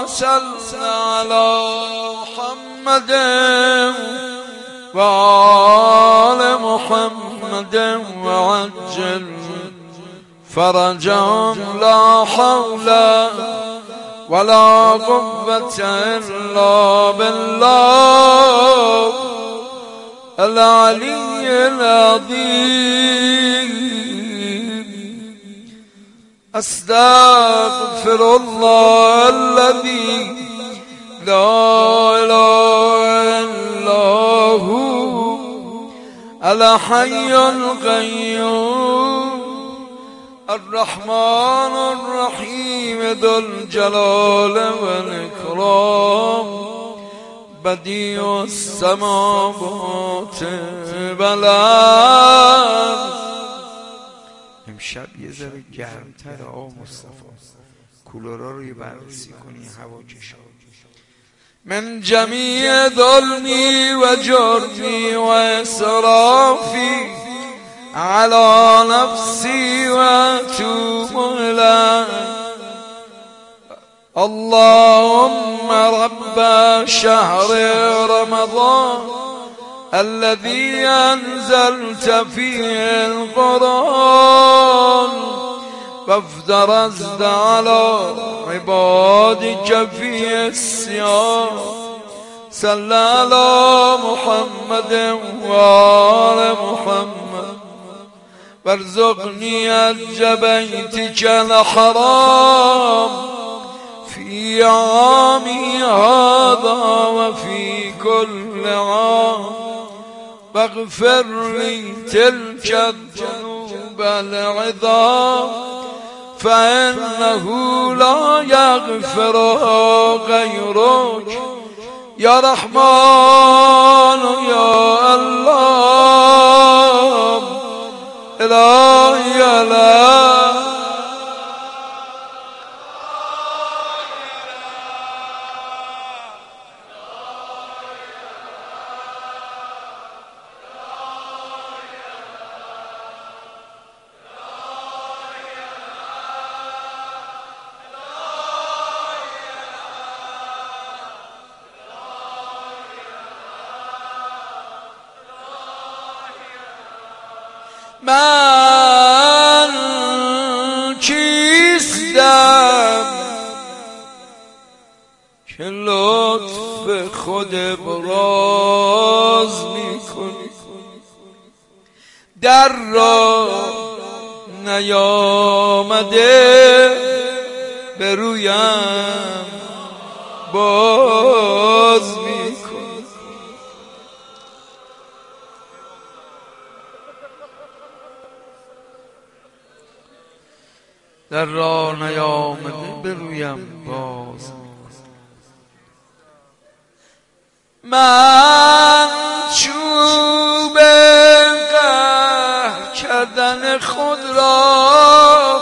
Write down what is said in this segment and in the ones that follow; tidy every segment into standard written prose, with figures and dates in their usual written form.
صل على محمد وآل محمد وعجل فرجهم لا حول ولا قوة إلا بالله العلي العظيم. أستغفر الله الذي لا إله إلا هو الحي القيوم الرحمن الرحيم ذو الجلال والإكرام بديع السماوات والأرض. امشب یه ذره گرمتر آقا مصطفی، کولرها رو یه بررسی کنی، هوا کشا. من جمیع ظلمی و جرمی و اسرافی على نفسی و اتوب الیک. اللهم رب شهر رمضان الذي أنزلت فيه القرآن وافترضت على عبادك فيه الصيام صل على محمد وآل محمد وارزقني حج بيتك الحرام في عامي هذا وفي كل عام واغفر لي تلك الذنوب العظام فإنه لا يغفرها غيرك يا رحمن يا الله إلهي لا من کیستم که لطف خود براز میکنی، در را نیامده به رویم باز میکنی. در راه نیامده به رویم باز. من چوب قهر کردن خود را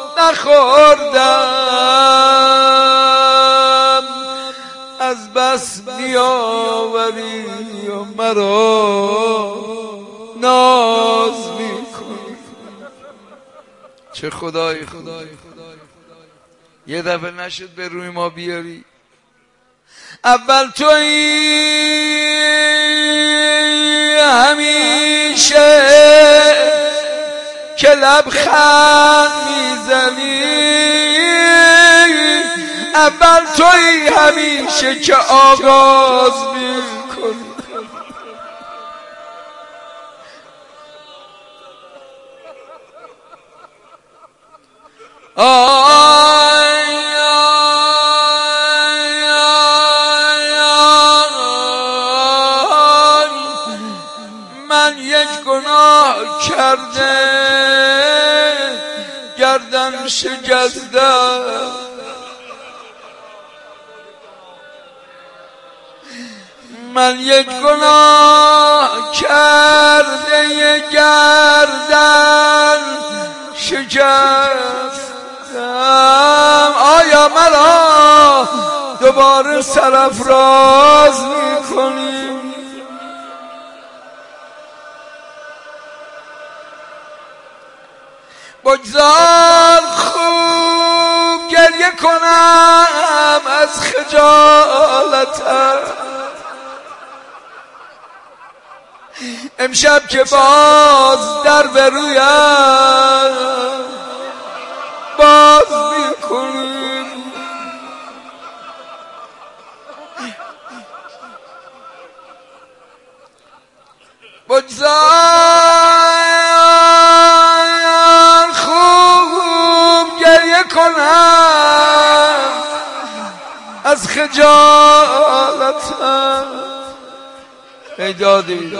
نخوردم، از بس بیاوری و مرا ناز میکنی. چه خدای یه دفعه نشد به روی ما بیاری. اول تویی همیشه که لبخند میزنی، اول تویی همیشه که آغاز میکنی. من یک گناه کرده گردن شکستم، من یک گناه کرده گردن شکستم. آیا مرا دوباره سرافراز میکنی؟ بگذار خوب گریه کنم از خجالتم. امشب که باز در به رویم باز میکنیم، بگذار خوب گریه کنم از خجالتم. ای دادی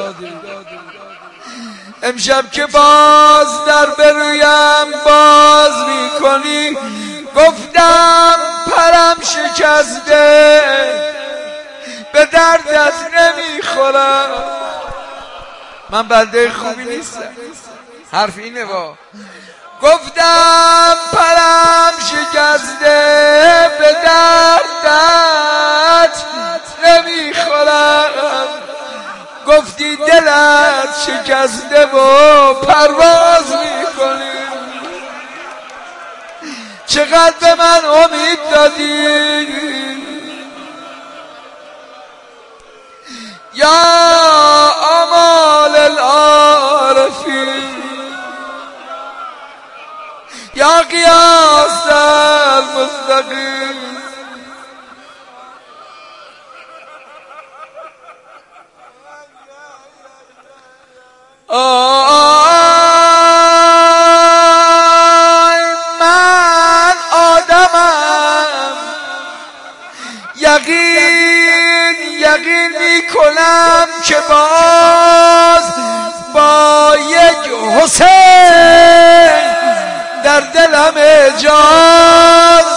امشب که باز در برویم باز میکنی، گفتم پرم شکسته به دردت نمیخورم. من بنده خوبی نیستم، حرف اینه با. گفتم پرم شکسته به دردت نمیخورم، گفتی دلت شکسته و پرواز میکنی. چقدر به من امید دادی یا آمال العارفین، یا قیاس المستقیم. من آدمم، یقین میکنم که باز با یک حسین در دلم اجاز